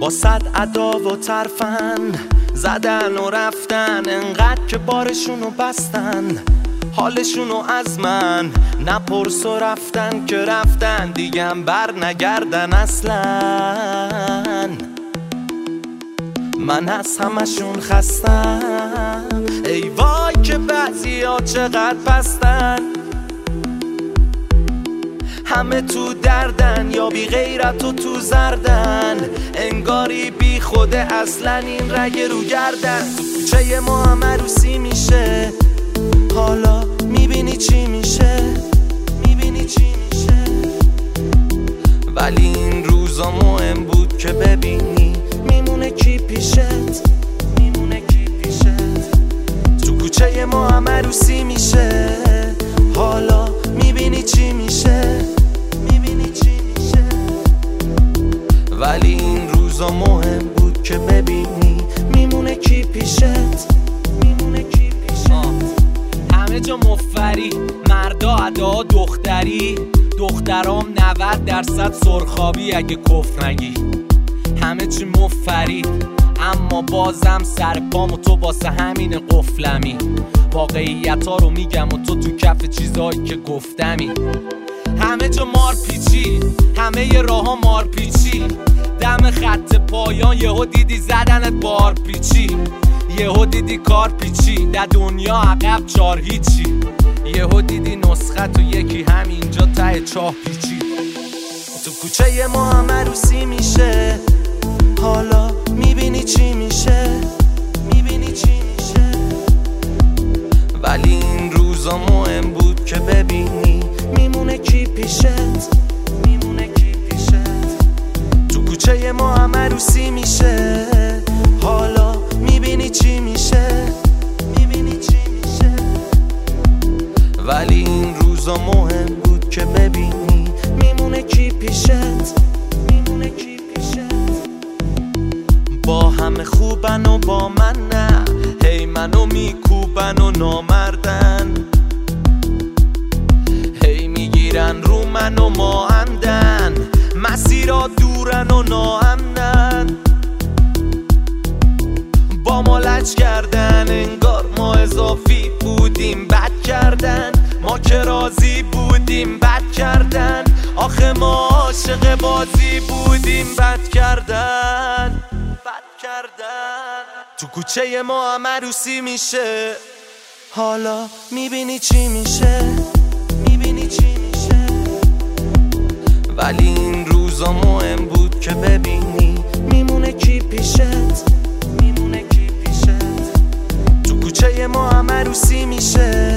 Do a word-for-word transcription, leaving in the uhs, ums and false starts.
با صد ادا و ترفن زدن و رفتن، انقدر که بارشونو بستن حالشونو از من نپرس و رفتن که رفتن دیگم بر نگردن اصلا. من از همشون خستم، ای وای که بعضی ها چقدر پستن، همه تو دردن یا بی غیرت و تو زردن، انگاری بی خوده اصلا این رگ رو گردن. تو کوچه ما هم عروسی میشه، حالا میبینی چی میشه، میبینی چی میشه. ولی این روزا مهم بود که ببینی میمونه کی پیشت، میمونه کی پیشت. تو کوچه ما هم عروسی میشه، حالا میبینی چی میشه، میبینی چی میشه. ولی این روزا مهم بود که ببینی میمونه کی پیشت، میمونه کی پیشت. همه جا مفری، مردا ادا دختری، دخترام نود درصد سرخابی اگه کفر نگی. همه چی مفری اما بازم سر پام و تو واسه همین قفلمی. واقعیت ها رو میگم و تو تو کف چیزایی که گفتمی. همه جا مار پیچی، همه ی راه ها مار پیچی، دم خط پایان یهو دیدی زدنت بار پیچی، یهو دیدی کار پیچی، در دنیا عقب چار هیچی، یهو دیدی نسخه تو یکی همینجا ته چاه پیچی. تو کوچه ما هم عروسی میشه، حالا میبینی چی میشه، میبینی چی میشه. ولی این روزا مهم بود که ببینی میمونه کی پیشت، میمونه کی پیشت. تو کوچه ما هم عروسی میشه، حالا میبینی چی میشه، میبینی چی میشه. ولی این روزا مهم بود که ببینی میمونه کی پیشت، میمونه کی پیشت. با همه خوبن و با من نه، هی منو میکوبن و نامردن، هی میگیرن رو من و ما همدن، مسیرها دورن و ناامنن. با ما لج کردن انگار ما اضافی بودیم، بد کردن ما که راضی بودیم، بد کردن آخه ما عاشق بازی بودیم، بد کردن بد کردن. تو کوچه ما هم عروسی میشه، حالا میبینی چی میشه، میبینی چی میشه. ولی این روزا مهم بود که ببینی میمونه کی پیشت، میمونه کی پیشت. تو کوچه ما هم عروسی میشه،